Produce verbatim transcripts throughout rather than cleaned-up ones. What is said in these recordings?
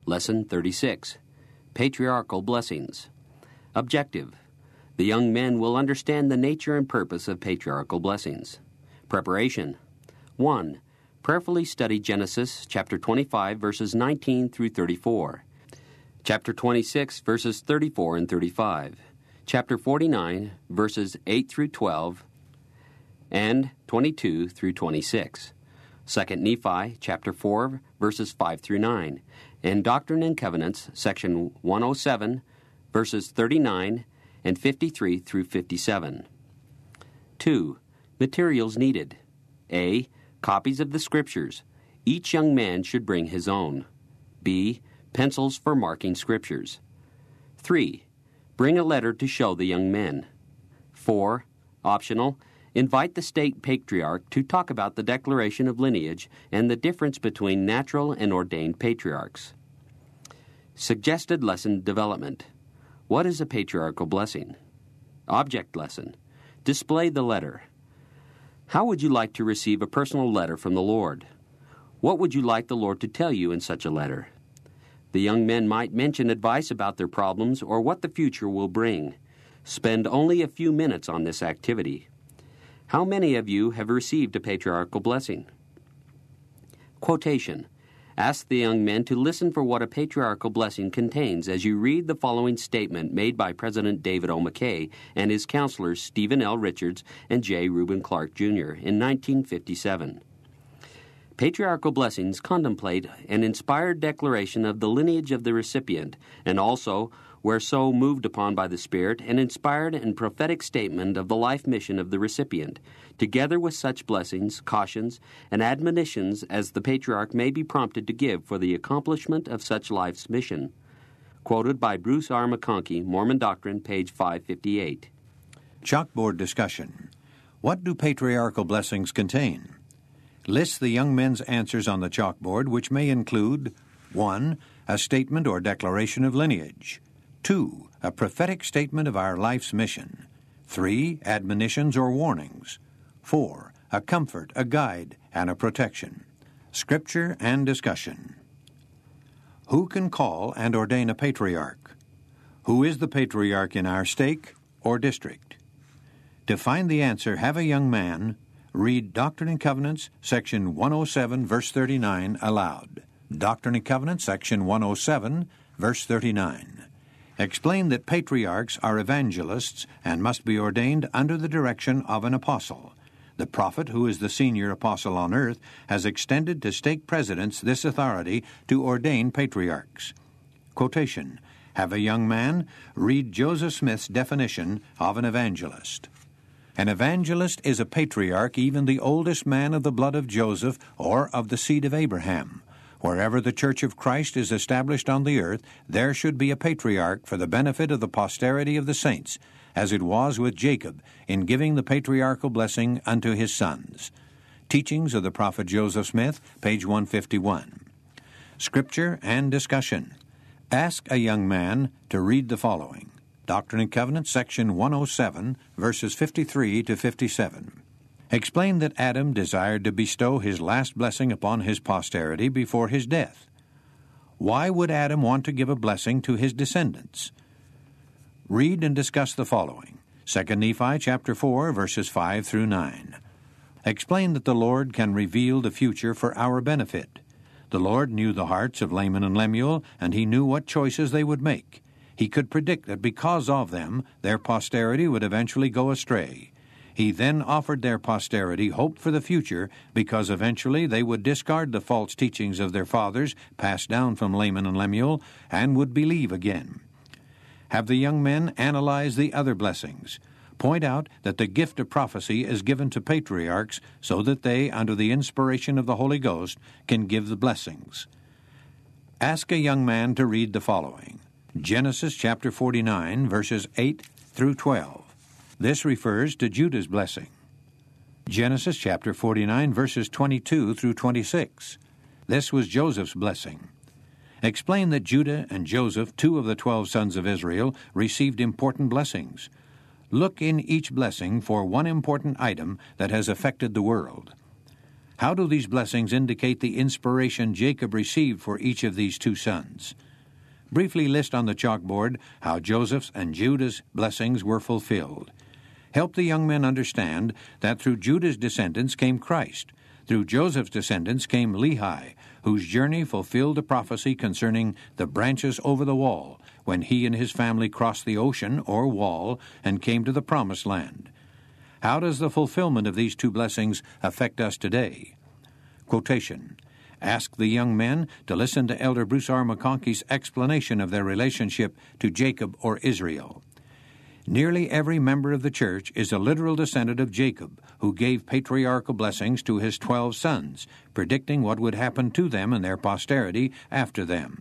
Lesson thirty-six, Patriarchal Blessings. Objective: the young men will understand the nature and purpose of patriarchal blessings. Preparation: one. Prayerfully study Genesis chapter twenty-five, verses nineteen through thirty-four. Chapter twenty-six, verses thirty-four and thirty-five. Chapter forty-nine, verses eight through twelve, and twenty-two through twenty-six. Second Nephi chapter four, verses five through nine. And Doctrine and Covenants, section one oh seven, verses thirty-nine and fifty-three through fifty-seven. two. Materials needed. A. Copies of the Scriptures. Each young man should bring his own. B. Pencils for marking Scriptures. three. Bring a letter to show the young men. four. Optional. Invite the state patriarch to talk about the declaration of lineage and the difference between natural and ordained patriarchs. Suggested lesson development. What is a patriarchal blessing? Object lesson. Display the letter. How would you like to receive a personal letter from the Lord? What would you like the Lord to tell you in such a letter? The young men might mention advice about their problems or what the future will bring. Spend only a few minutes on this activity. How many of you have received a patriarchal blessing? Quotation. Ask the young men to listen for what a patriarchal blessing contains as you read the following statement made by President David O. McKay and his counselors Stephen L. Richards and J. Reuben Clark, Junior in nineteen fifty-seven. Patriarchal blessings contemplate an inspired declaration of the lineage of the recipient and also, where so moved upon by the Spirit, an inspired and prophetic statement of the life mission of the recipient, together with such blessings, cautions, and admonitions as the patriarch may be prompted to give for the accomplishment of such life's mission. Quoted by Bruce R. McConkie, Mormon Doctrine, page five fifty-eight. Chalkboard discussion. What do patriarchal blessings contain? List the young men's answers on the chalkboard, which may include one. A statement or declaration of lineage. two. A prophetic statement of our life's mission. three. Admonitions or warnings. four. A comfort, a guide, and a protection. Scripture and discussion. Who can call and ordain a patriarch? Who is the patriarch in our stake or district? To find the answer, have a young man read Doctrine and Covenants, section one oh seven, verse thirty-nine, aloud. Doctrine and Covenants, section one oh seven, verse thirty-nine. Explain that patriarchs are evangelists and must be ordained under the direction of an apostle. The prophet, who is the senior apostle on earth, has extended to stake presidents this authority to ordain patriarchs. Quotation. Have a young man read Joseph Smith's definition of an evangelist. An evangelist is a patriarch, even the oldest man of the blood of Joseph or of the seed of Abraham. Wherever the Church of Christ is established on the earth, there should be a patriarch for the benefit of the posterity of the saints, as it was with Jacob in giving the patriarchal blessing unto his sons. Teachings of the Prophet Joseph Smith, page one fifty-one. Scripture and discussion. Ask a young man to read the following. Doctrine and Covenants, section one oh seven, verses fifty-three to fifty-seven. Explain that Adam desired to bestow his last blessing upon his posterity before his death. Why would Adam want to give a blessing to his descendants? Read and discuss the following. Second Nephi, chapter four, verses five through nine. Explain that the Lord can reveal the future for our benefit. The Lord knew the hearts of Laman and Lemuel, and he knew what choices they would make. He could predict that because of them, their posterity would eventually go astray. He then offered their posterity hope for the future, because eventually they would discard the false teachings of their fathers, passed down from Laman and Lemuel, and would believe again. Have the young men analyze the other blessings. Point out that the gift of prophecy is given to patriarchs so that they, under the inspiration of the Holy Ghost, can give the blessings. Ask a young man to read the following. Genesis chapter forty-nine, verses eight through twelve. This refers to Judah's blessing. Genesis chapter forty-nine, verses twenty-two through twenty-six. This was Joseph's blessing. Explain that Judah and Joseph, two of the twelve sons of Israel, received important blessings. Look in each blessing for one important item that has affected the world. How do these blessings indicate the inspiration Jacob received for each of these two sons? Briefly list on the chalkboard how Joseph's and Judah's blessings were fulfilled. Help the young men understand that through Judah's descendants came Christ. Through Joseph's descendants came Lehi, whose journey fulfilled a prophecy concerning the branches over the wall, when he and his family crossed the ocean, or wall, and came to the Promised Land. How does the fulfillment of these two blessings affect us today? Quotation. Ask the young men to listen to Elder Bruce R. McConkie's explanation of their relationship to Jacob or Israel. Nearly every member of the church is a literal descendant of Jacob, who gave patriarchal blessings to his twelve sons, predicting what would happen to them and their posterity after them.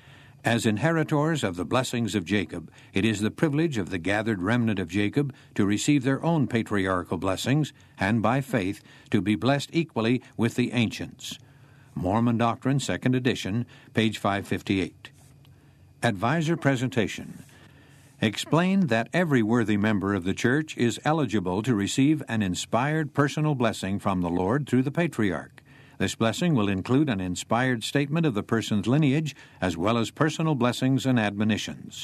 As inheritors of the blessings of Jacob, it is the privilege of the gathered remnant of Jacob to receive their own patriarchal blessings, and by faith to be blessed equally with the ancients. Mormon Doctrine, second edition, page five fifty-eight. Advisor Presentation. Explain that every worthy member of the church is eligible to receive an inspired personal blessing from the Lord through the patriarch. This blessing will include an inspired statement of the person's lineage, as well as personal blessings and admonitions.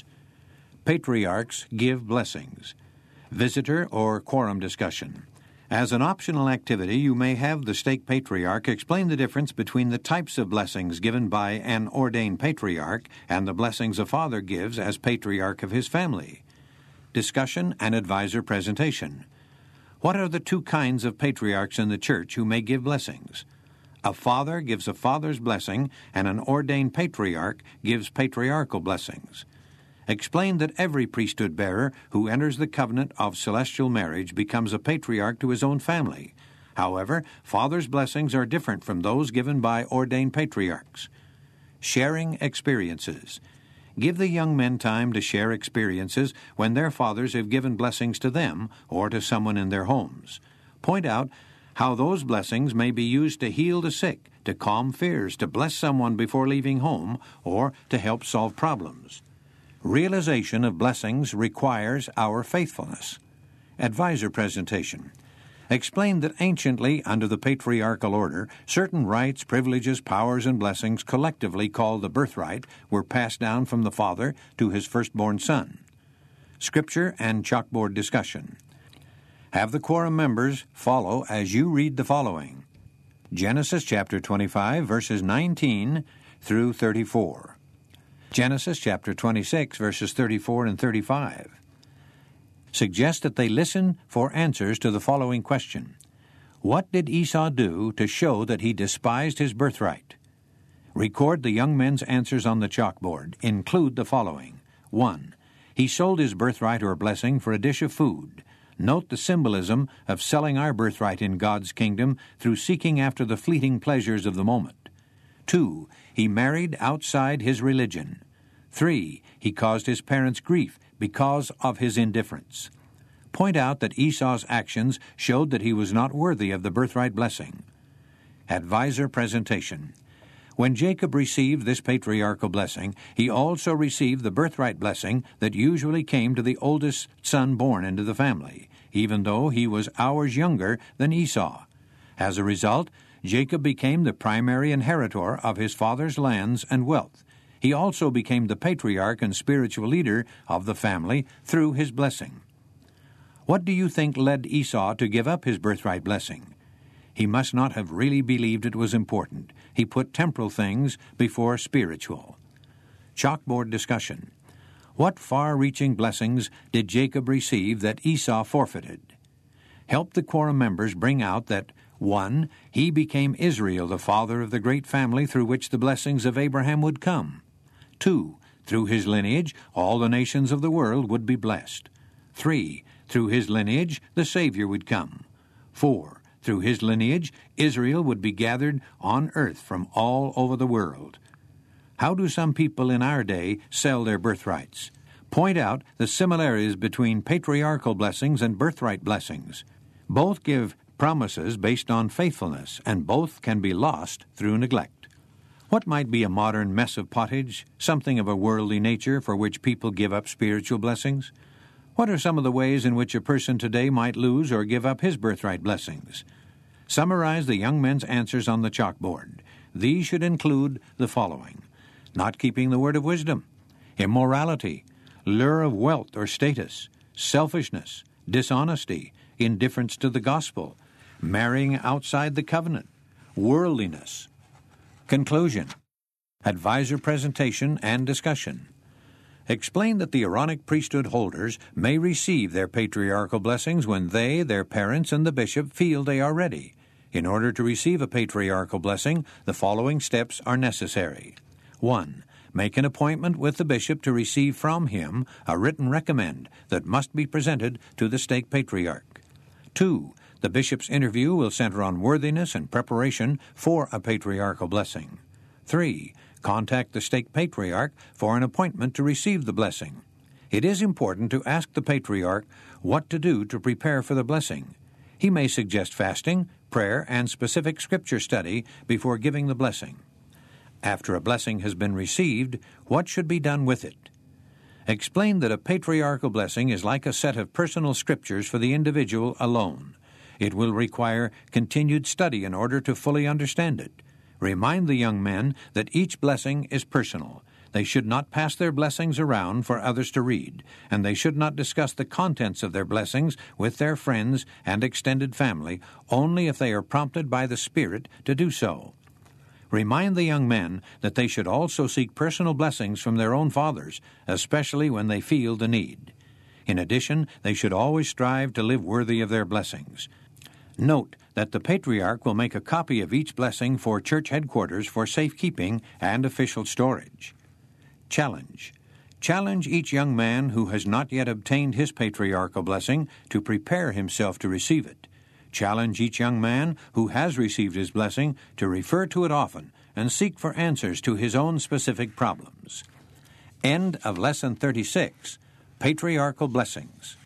Patriarchs give blessings. Visitor or quorum discussion. As an optional activity, you may have the stake patriarch explain the difference between the types of blessings given by an ordained patriarch and the blessings a father gives as patriarch of his family. Discussion and advisor presentation. What are the two kinds of patriarchs in the church who may give blessings? A father gives a father's blessing, and an ordained patriarch gives patriarchal blessings. Explain that every priesthood bearer who enters the covenant of celestial marriage becomes a patriarch to his own family. However, fathers' blessings are different from those given by ordained patriarchs. Sharing experiences. Give the young men time to share experiences when their fathers have given blessings to them or to someone in their homes. Point out how those blessings may be used to heal the sick, to calm fears, to bless someone before leaving home, or to help solve problems. Realization of blessings requires our faithfulness. Advisor presentation. Explain that anciently, under the patriarchal order, certain rights, privileges, powers, and blessings collectively called the birthright were passed down from the father to his firstborn son. Scripture and chalkboard discussion. Have the quorum members follow as you read the following. Genesis chapter twenty-five, verses nineteen through thirty-four. Genesis chapter twenty-six, verses thirty-four and thirty-five. Suggest that they listen for answers to the following question. What did Esau do to show that he despised his birthright? Record the young men's answers on the chalkboard. Include the following. one. He sold his birthright or blessing for a dish of food. Note the symbolism of selling our birthright in God's kingdom through seeking after the fleeting pleasures of the moment. two. He married outside his religion. three. He caused his parents grief because of his indifference. Point out that Esau's actions showed that he was not worthy of the birthright blessing. Advisor presentation. When Jacob received this patriarchal blessing, he also received the birthright blessing that usually came to the oldest son born into the family, even though he was hours younger than Esau. As a result, Jacob became the primary inheritor of his father's lands and wealth. He also became the patriarch and spiritual leader of the family through his blessing. What do you think led Esau to give up his birthright blessing? He must not have really believed it was important. He put temporal things before spiritual. Chalkboard discussion. What far-reaching blessings did Jacob receive that Esau forfeited? Help the quorum members bring out that, one. He became Israel, the father of the great family through which the blessings of Abraham would come. two. Through his lineage, all the nations of the world would be blessed. three. Through his lineage, the Savior would come. four. Through his lineage, Israel would be gathered on earth from all over the world. How do some people in our day sell their birthrights? Point out the similarities between patriarchal blessings and birthright blessings. Both give promises based on faithfulness, and both can be lost through neglect. What might be a modern mess of pottage, something of a worldly nature for which people give up spiritual blessings? What are some of the ways in which a person today might lose or give up his birthright blessings? Summarize the young men's answers on the chalkboard. These should include the following: not keeping the word of wisdom, immorality, lure of wealth or status, selfishness, dishonesty, indifference to the gospel, marrying outside the covenant, worldliness. Conclusion. Advisor presentation and discussion. Explain that the Aaronic priesthood holders may receive their patriarchal blessings when they, their parents, and the bishop feel they are ready. In order to receive a patriarchal blessing, the following steps are necessary. one. Make an appointment with the bishop to receive from him a written recommend that must be presented to the stake patriarch. two. The bishop's interview will center on worthiness and preparation for a patriarchal blessing. three. Contact the stake patriarch for an appointment to receive the blessing. It is important to ask the patriarch what to do to prepare for the blessing. He may suggest fasting, prayer, and specific scripture study before giving the blessing. After a blessing has been received, what should be done with it? Explain that a patriarchal blessing is like a set of personal scriptures for the individual alone. It will require continued study in order to fully understand it. Remind the young men that each blessing is personal. They should not pass their blessings around for others to read, and they should not discuss the contents of their blessings with their friends and extended family, only if they are prompted by the Spirit to do so. Remind the young men that they should also seek personal blessings from their own fathers, especially when they feel the need. In addition, they should always strive to live worthy of their blessings. Note that the patriarch will make a copy of each blessing for church headquarters for safekeeping and official storage. Challenge. Challenge each young man who has not yet obtained his patriarchal blessing to prepare himself to receive it. Challenge each young man who has received his blessing to refer to it often and seek for answers to his own specific problems. End of Lesson thirty-six, Patriarchal Blessings.